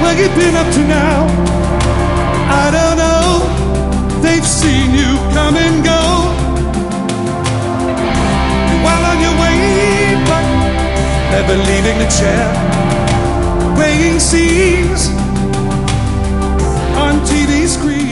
Where you been up to now? I don't know. They've seen you come and go. You're well on your way, but never leaving the chair. Weighing scenes on TV screens.